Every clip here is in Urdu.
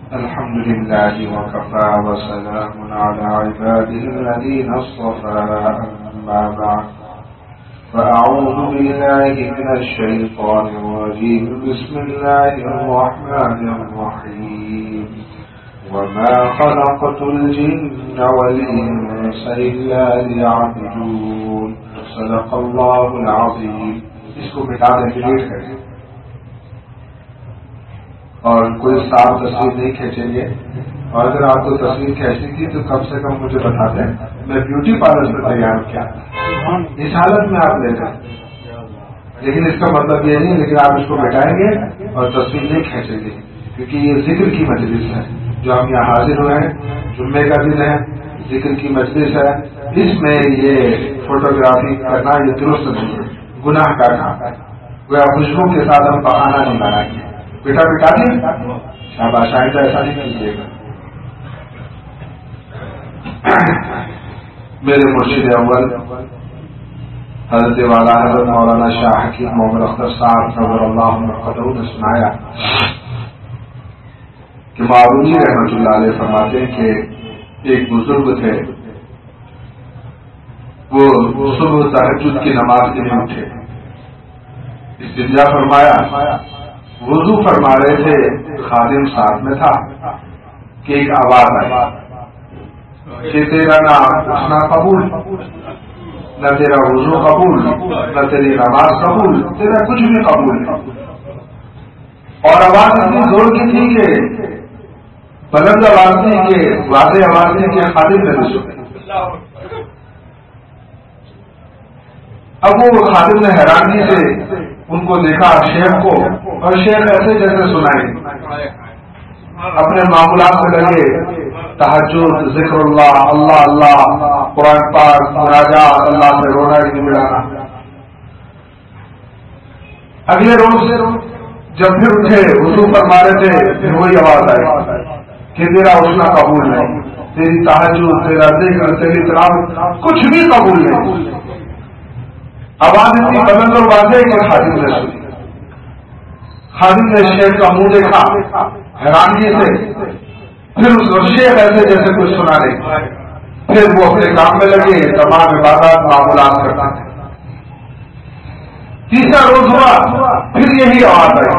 الحمد لله وكفى وسلام على عباده الذين اصطفى أما بعد فأعوذ بالله من الشيطان الرجيم بسم الله الرحمن الرحيم وما خلقت الجن والإنس إلا ليعبدون صدق الله العظيم. اس کو مٹا دیں ڈیلیٹ کریں اور کوئی صاف تصویر نہیں کھینچیں گے. اور اگر آپ کو تصویر کھینچنی تھی تو کم سے کم مجھے بتا دیں, میں بیوٹی پارلر میں تیار کیا اس حالت میں آپ لے جائیں. لیکن اس کا مطلب یہ نہیں, لیکن آپ اس کو مٹائیں گے اور تصویر نہیں کھینچیں گے, کیونکہ یہ ذکر کی مجلس ہے جو ہم یہاں حاضر ہوئے ہیں. جمعے کا دن ہے, ذکر کی مجلس ہے, اس میں یہ فوٹوگرافی کرنا یہ درست نہیں ہے, گناہ کا کام ہے. وہ خوشبو کے ساتھ ہم بہانا نہیں بنائیں گے. بیٹا بٹا دیں شاباش, آئندہ ایسا نہیں کیجیے گا. میرے مرشد اول حضرت والا حضرت مولانا شاہ حکیم محمد اختر صاحب نور اللہ قدروں نے سنایا کہ معروی رحمۃ اللہ علیہ فرماتے ہیں کہ ایک بزرگ تھے, وہ صبح تہجد کی نماز کے لیے اٹھے, استنجا فرمایا, وضو فرما رہے تھے, خادم ساتھ میں تھا کہ ایک آواز آئی کہ تیرا نہ اٹھنا قبول, نہ تیرا وضو قبول, نہ تیری نماز قبول, تیرا کچھ بھی قبول نہیں. اور آواز اتنی زور کی تھی کہ بلند آواز تھی, کہ واضح آواز تھی کہ خادم نے بھی سنی. اب وہ خادم نے حیرانی سے ان کو دیکھا شیخ کو, اور شیخ ایسے جیسے سنائے اپنے معاملات سے لگے, تہجد, ذکر اللہ, اللہ اللہ, قرآن پاک, مناجات, اللہ سے رونا ملانا. اگلے روز جب پھر اٹھے وضو فرما رہے تھے, پھر وہی آواز آئی کہ تیرا اٹھنا قبول نہیں, تیری تہجد, تیرا ذکر, تیری تلاوت کچھ بھی قبول نہیں. آواز اتنی بلند اور واضح کہ خادم نے سنی. خادم نے شیخ کا منہ دیکھا حیرانگی سے, پھر اس کو شیخ ایسے جیسے کچھ سنا نہیں. پھر وہ اپنے کام میں لگے, تمام عبادات معاملات کرتا تھے. تیسرا روز ہوا, پھر یہی آواز آئی.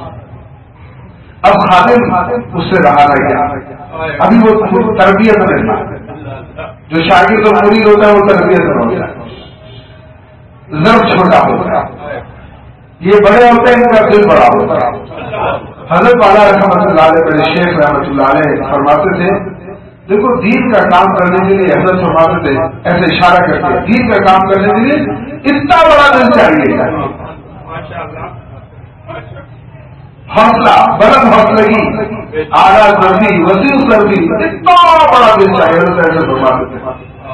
اب خادم اس سے رہا نہ گیا. ابھی وہ تربیت میں تھا, جو شاگرد اور مرید ہوتا ہے وہ تربیت میں ہوتا ہے, ضرب چھوٹا ہوتا ہے. یہ بڑے ہوتے ہیں, ان کا دل بڑا ہوتا ہے. حضرت والا رحمۃ اللہ علیہ میرے شیخ رحمۃ اللہ علیہ فرماتے تھے, دیکھو دین کا کام کرنے کے لیے, حضرت فرماتے تھے ایسے اشارہ کرتے ہیں, دین کا کام کرنے کے لیے اتنا بڑا دل چاہیے, حوصلہ, بلند حوصلگی, اعلیٰ سردی, وسیع سردی, اتنا بڑا دل چاہیے. حضرت ایسے فرماتے تھے.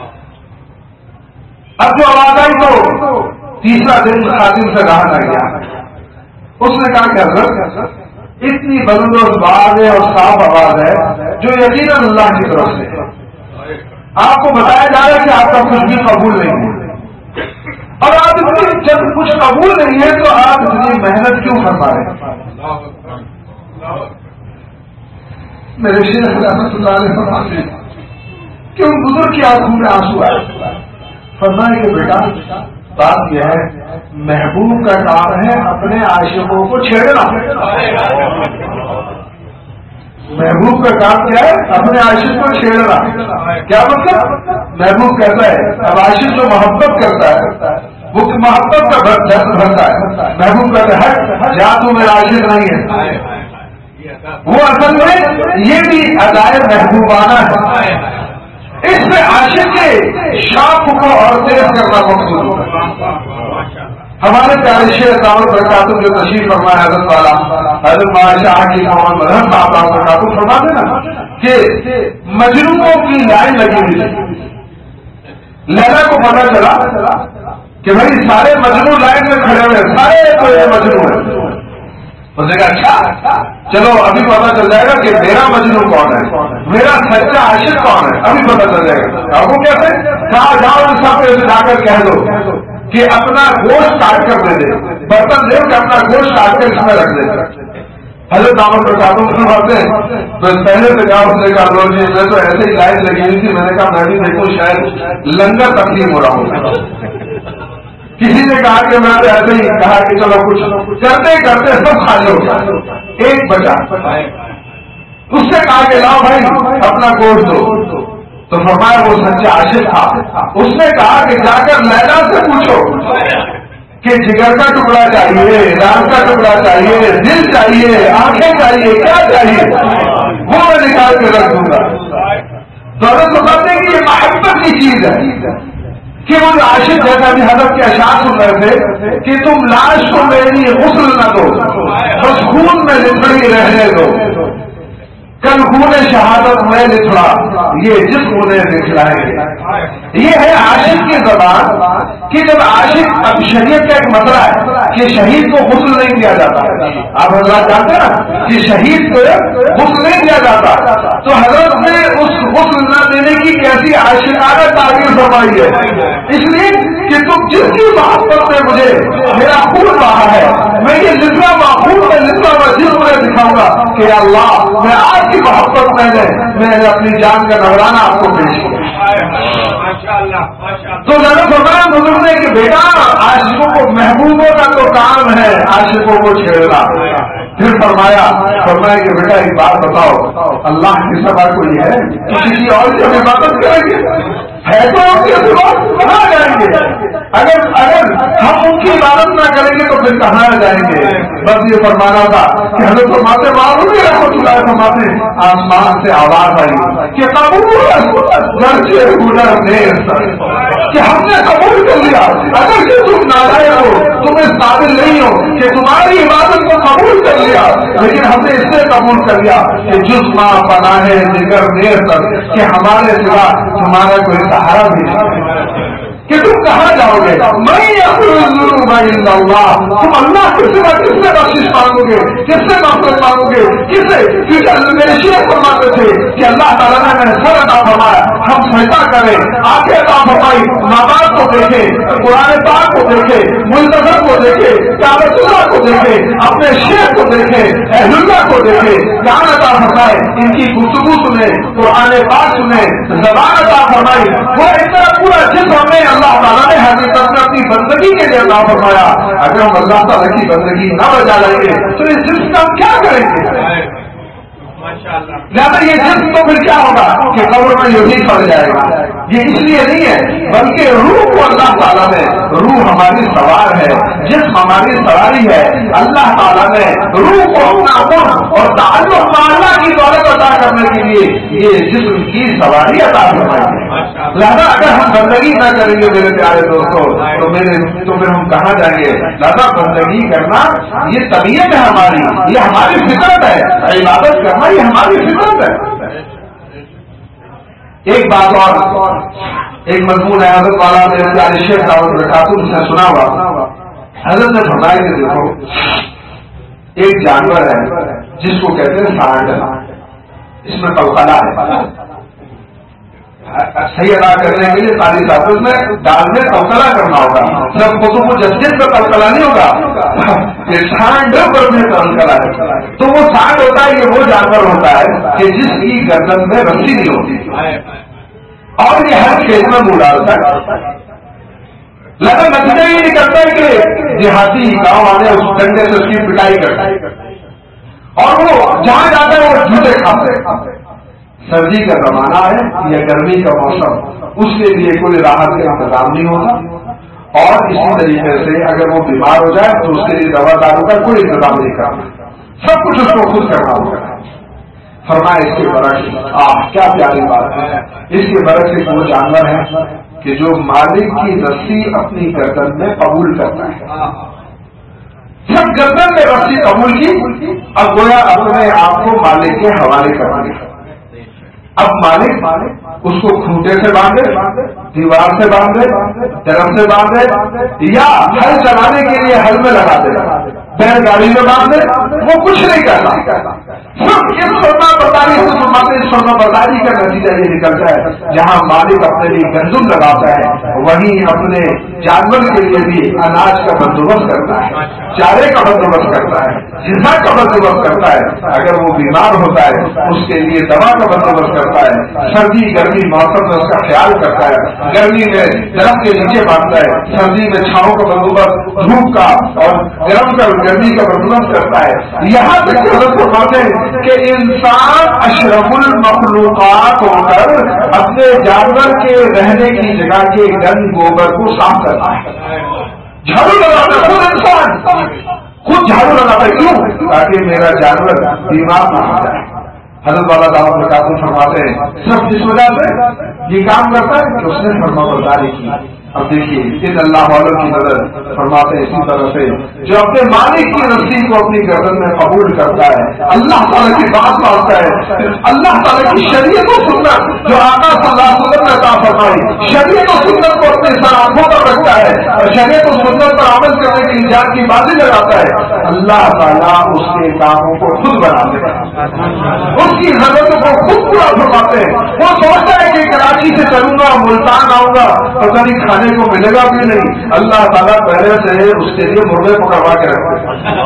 اب جو آواز آئی تو تیسرا دن خادم سے رہا نہ گیا. اس نے کہا کہ حضرت اتنی بلند و واضح اور صاف آواز ہے جو یقیناً اللہ کی طرف سے ہے. آپ کو بتایا جا رہا ہے کہ آپ کا کچھ بھی قبول نہیں ہے, اور آپ اتنی جب کچھ قبول نہیں ہے تو آپ اتنی محنت کیوں فرما رہے ہیں. میرے شیخ رحمۃ اللہ علیہ فرماتے ہیں کہ ان بزرگ کی آنکھوں میں آنسو آئے. فرمائے کہ بیٹا بات یہ ہے, محبوب کا کام ہے اپنے عاشقوں کو چھیڑنا. محبوب کا کام کیا ہے, اپنے عاشق کو چھیڑنا. کیا مطلب, محبوب کہتا ہے, اب عاشق جو محبت کرتا ہے وہ محبت کا جذب بھرتا ہے. محبوب کہتا ہے جہاں تو میرا عاشق نہیں ہے. وہ اصل میں یہ بھی ادائے محبوبانہ ہے. اس میں عاشق کے شوق کو اور تیز کرنا مقصود ہے. ہمارے پیارے شیخ دعوت برکاتہ جو تشریف فرمائے حضرت والا حضرت شاہ کی محمد مدن صاحب برکاتہ فرماتے نا کہ مجنوں کی لائن لگی ہوئی ہے. لیلا کو پتا چلا کہ بھائی سارے مجنوں لائن میں کھڑے ہوئے, سارے مجنوں ہیں. اس نے کہا اچھا چلو ابھی پتا چل جائے گا کہ میرا مجنوں کون ہے, میرا سچا عاشق کون ہے, ابھی پتا چل جائے گا. آپ کو کیسے کہا جاؤ سب کو جا کر کہہ دو کہ اپنا گوشت کاٹ کر دے دے, برتن دے کہ اپنا گوشت کاٹ کر اس میں رکھ دے. حضرت دامن بٹھاتے فرماتے ہیں بس پہلے سے کہا، اس نے کہا لو جی میں تو ایسے ہی لائن لگی ہوئی تھی، میں نے کہا میں بھی دیکھوں شاید لنگر تقسیم ہو رہا ہوں. کسی نے کہا کہ میں تو ایسے ہی کہا کہ چلو کچھ کرتے کرتے سب خالی ہو گیا، ایک بچا. اس سے کہا کہ لاؤ بھائی اپنا گوشت دو. تو فرمایا وہ سچا عاشق تھا. اس نے کہا کہ جا کر لیلا سے پوچھو کہ جگر کا ٹکڑا چاہیے، ران کا ٹکڑا چاہیے، دل چاہیے، آنکھیں چاہیے، کیا چاہیے وہ میں نکال کے رکھ دوں گا. تو حضرت بتاتے ہیں کہ یہ محبت کی چیز ہے کہ وہ جو عاشق جیسا بھی حضرت کے اشعار سن رہے تھے کہ تم لاش کو میری غسل نہ دو، بس خون میں لتڑی رہنے دو، کل خون شہادت میں لکھا یہ جسم انہیں دکھلائیں گے. یہ ہے عاشق کی زبان کہ جب عاشق، اب شریعت کا ایک مسئلہ ہے کہ شہید کو غسل نہیں دیا جاتا. آپ حضرات جانتے ہیں نا کہ شہید کو غسل نہیں دیا جاتا، تو حضرت نے اس غسل نہ دینے کی ایسی عاشقانہ تعبیر فرمائی ہے. اس لیے کہ تم جس کی محبت میں مجھے میرا خون بہا ہے، میں یہ لکھا ہوا خون میں لکھا ہوا جسم میں دکھاؤں گا کہ اللہ میں آپ کی محبت میں نے اپنی جان کا نذرانہ آپ کو پیش کیا. تو میں نے فرمایا بزرگ نے کہ بیٹا عاشقوں کو، محبوبوں کا تو کام ہے عاشقوں کو چھیڑنا. پھر فرمایا کہ بیٹا ایک بات بتاؤ، اللہ کی سزا کوئی ہے کسی اور سے ہم عبادت کریں گے؟ ہے تو ان کے سوا کہاں جائیں گے؟ اگر ہم ان کی عبادت نہ کریں گے تو پھر کہاں جائیں گے؟ بس یہ فرمانا تھا کہ حضرت فرماتے معلوم ہی رحمۃ اللہ فرماتے آسمان سے آواز آئی کہ قبول کہ ہم نے قبول کر لیا. اگر کہ تم نالائق ہو، تم اس قابل نہیں ہو کہ تمہاری عبادت کو قبول کر لیا، لیکن ہم نے اس سے قبول کر لیا کہ جسم پناہ جگر دیر تک کہ ہمارے سوا تمہارا کوئی سہارا بھی نہیں کہ تم کہاں جاؤ گے. میں اللہ، تم اللہ کے سوا کس سے بخشش مانگو گے، کس سے مغفرت مانگو گے، کس سے؟ کیونکہ میرے شیخ فرماتے تھے کہ اللہ تعالیٰ نے ہمیں سر عطا فرمایا، ہم سجدہ کریں، آنکھیں عطا فرمائی، ماں باپ کو دیکھے، قرآن پاک کو دیکھے، ملتظم کو دیکھے، کعبۃ اللہ کو دیکھے، اپنے شیخ کو دیکھے، اہل اللہ کو دیکھے، کان عطا فرمائے، ان کی گفتگو سنے، قرآن پاک سنے، زبان عطا فرمائی. وہ اس طرح پورا جسم ہمیں اللہ تعالیٰ نے حقیقت میں اپنی بندگی کے لیے عطا فرمایا. اگر ہم اللہ تعالیٰ کی بندگی نہ بجا لیں گے تو اس جسم کا ہم کیا کریں گے؟ لہٰذا یہ جسم تو پھر کیا ہوگا کہ قبر میں یوں ہی پڑ جائے گا. یہ اس لیے نہیں ہے بلکہ روح کو اللہ تعالیٰ نے، روح ہماری سوار ہے، جسم ہماری سواری ہے. اللہ تعالیٰ نے روح کو اپنا قرب اور تعلق اللہ کی دولت عطا کرنے کے لیے یہ جسم کی سواری عطا فرمائی ہے. لہٰذا اگر ہم بندگی نہ کریں گے میرے پیارے دوستوں تو پھر ہم کہاں جائیں گے؟ لہٰذا بندگی کرنا یہ طبیعت ہے ہماری، یہ ہماری فطرت ہے. عبادت کرنا یہ ہماری فطرت ہے. ایک بات اور، ایک مضمون ہے حضرت والا شیخ دعوت خاتون سے سنا ہوا. حضرت نے فرمایا کہ دیکھو ایک جانور ہے جس کو کہتے ہیں سانڈ، اس میں کلکلا ہے. صحیح ادا کرنے کے لیے ساری ساتھ میں ڈال میں کلکلا کرنا ہوگا. جب خود کو جسٹس پہ کلکلا نہیں ہوگا، یہ سانڈ پر میں کلکلا ہے. تو وہ سانڈ ہوتا ہے، یہ وہ جانور ہوتا ہے کہ جس کی گردن میں رسی نہیں ہوتی اور یہ ہر کھیت میں منہ ڈالتا ہے. لگا نتیجہ یہ نکلتا ہے کہ دیہاتی گاؤں والے اس ڈنڈے سے اس کی پٹائی کرتے ہیں اور وہ جہاں جاتے ہیں وہ جھوٹے کھاتے ہیں. سردی کا زمانہ ہے یا گرمی کا موسم، اس کے لیے کوئی راحت کا انتظام نہیں ہوتا اور اسی طریقے سے اگر وہ بیمار ہو جائے تو اس کے لیے دوا دارو کا کوئی انتظام نہیں کرنا، سب کچھ اس کو خود کرنا ہوگا. فرمایا اس کے برعکس، کیا پیاری بات ہے، اس کے برعکس ایک وہ جانور ہے کہ جو مالک کی رسی اپنی گردن میں قبول کرتا ہے. جب گردن میں رسی قبول کی اب گویا اپنے آپ کو مالک کے حوالے کرنا ہے. اب مالک اس کو کھوٹے سے باندھے، دیوار سے باندھے، درم سے باندھے یا ہل چلانے کے لیے ہل میں لگا دے، بیل گاڑی میں باندھے، وہ کچھ نہیں کرتا. صرف اس 45 سے فرمانبرداری کا نتیجہ یہ نکلتا ہے جہاں مالک اپنے لیے گندم لگاتا ہے وہیں اپنے جانور کے لیے بھی اناج کا بندوبست کرتا ہے، چارے کا بندوبست کرتا ہے، غذا کا بندوبست کرتا ہے، اگر وہ بیمار ہوتا ہے اس کے لیے دوا کا بندوبست کرتا ہے، سردی گرمی موسم میں اس کا خیال کرتا ہے، گرمی میں درخت کے نیچے باندھتا ہے، سردی میں چھاؤں کا بندوبست دھوپ کا اور گرم کا گرمی کا بندوبست کرتا ہے۔ یہاں تک حضرت فرماتے ہیں کہ انسان اشرف المخلوقات ہو کر اپنے جانور کے رہنے کی جگہ کے گند گوبر کو صاف کرتا ہے، جھاڑو لگاتا ہے، خود انسان خود جھاڑو لگاتا ہے، کیوں؟ تاکہ میرا جانور بیمار نہ ہو جائے۔ حضرت والا دعوت برکاتہ فرماتے ہیں صرف جس وجہ سے یہ کام کرتا ہے کہ اس نے فرمانبرداری کی۔ اب دیکھیے ان اللہ والوں کی نظر فرماتے ہیں اسی طرح سے جو اپنے مالک کی رسی کو اپنی گردن میں قبول کرتا ہے، اللہ تعالیٰ کی بات مانتا ہے، اللہ تعالیٰ کی شریعت و سنت جو آقا صلی اللہ علیہ وسلم نے عطا فرمائی، شریعت و سنت کو اپنے سر آنکھوں پر رکھتا ہے اور شریعت و سنت پر عمل کرنے کی جان کی بازی لگاتا ہے، اللہ تعالیٰ اس کے کاموں کو خود بناتے ہیں، اس کی ضرورتوں کو خود پورا فرماتے ہیں۔ وہ سوچتا ہے کہ کراچی سے چلوں گا ملتان آؤں گا تو کبھی کھانے کو ملے گا بھی نہیں، اللہ تعالیٰ پہلے سے اس کے لیے مرغے پکڑوا کے رکھتے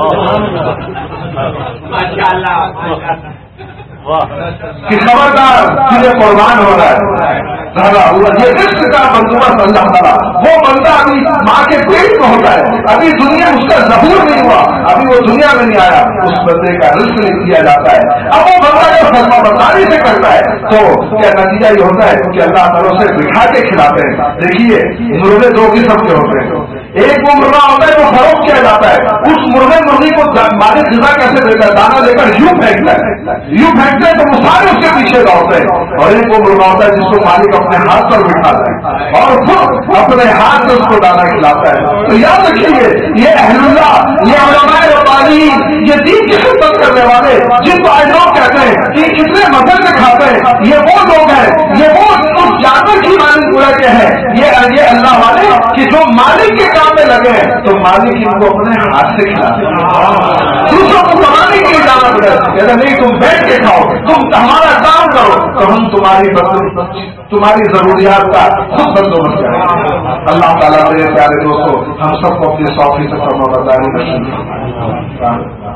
کہ خبردار تجھے قربان ہو رہا ہے، یہ رزق کا بندوبست اللہ تعالیٰ، وہ بندہ ابھی ماں کے پیٹ میں ہوتا ہے، ابھی دنیا اس کا ظہور نہیں ہوا، ابھی وہ دنیا میں نہیں آیا، اس بندے کا رزق لکھ دیا جاتا ہے۔ اب وہ بندہ جب فرمانبرداری سے کرتا ہے تو کیا نتیجہ یہ ہوتا ہے کہ اللہ تعالیٰ سے بٹھا کے کھلاتے ہیں۔ دیکھیے مرغے دو قسم کے ہوتے ہیں، ایک وہ مرغا ہوتا ہے وہ فروخت کیا جاتا ہے، اس مرغی کو مالک غذا کیسے دیتا ہے، دانا لے کر یوں پھینکتا ہے، یوں پھینکتے ہیں تو وہ سارے اس کے پیچھے دوڑتے ہیں، اور ایک وہ مرغا ہوتا ہے جس کو مالک اپنے ہاتھ پر بٹھاتا ہے اور خود اپنے ہاتھ سے اس کو دانا کھلاتا ہے۔ تو یاد رکھیے یہ اہل اللہ، یہ علماء ربانی، یہ دین کی خدمت کرنے والے جن کو آج لوگ کہتے ہیں کہ کتنے مزے سے کھاتے ہیں، یہ وہ لوگ ہیں، یہ وہ اس جانور کی مالک پورا کے ہیں، یہ اللہ والے کہ جو مالک کے کام میں لگے ہیں تو مالک ان کو اپنے ہاتھ سے کھلاتے ہیں، دوسروں کو کمانے کی اجازت ہے، کہتے نہیں تم بیٹھ کے کھاؤ، تم ہمارا کام کرو تو ہم تمہاری ضروریات کا خود بندوبست کریں۔ اللہ تعالیٰ میرے پیارے دوستوں ہم سب کو اپنے 100% فرمانبرداری نصیب فرمائے۔